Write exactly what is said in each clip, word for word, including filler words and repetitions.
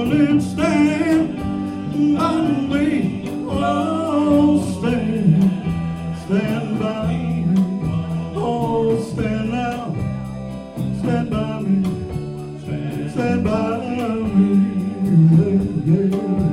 darling, stand by me. Oh, stand, stand by me. Oh, stand now, stand by me, stand, stand by me. Yeah, yeah.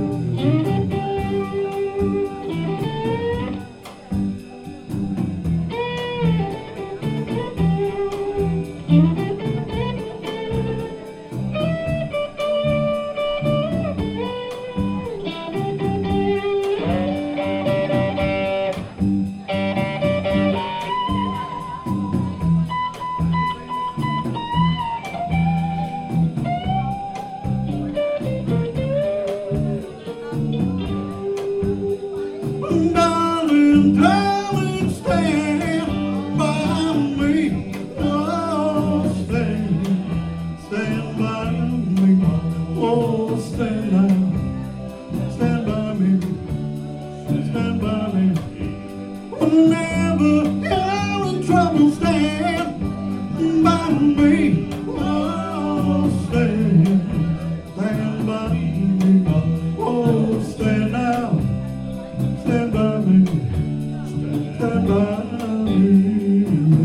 Darling, darling, stand by me. Oh, stand, stand by me. Oh, stand now, stand by me, stand by me. Whenever you're in trouble, stand by me. Oh, stand, stand by me. Oh, stand now. Stand by me, stand by me.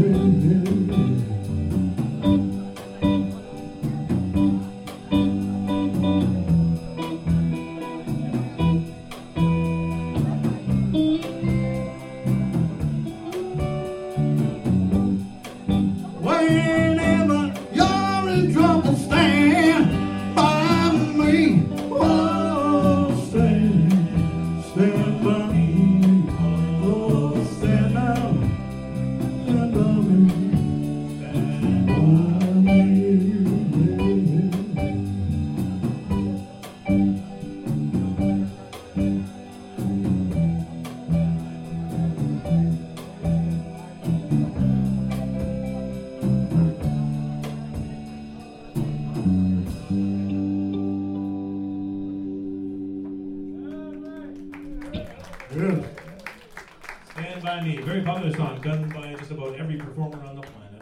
Whenever you're in trouble, stand by me. Oh, stand, stand by me. Good. Stand By Me. Very popular song, done by just about every performer on the planet.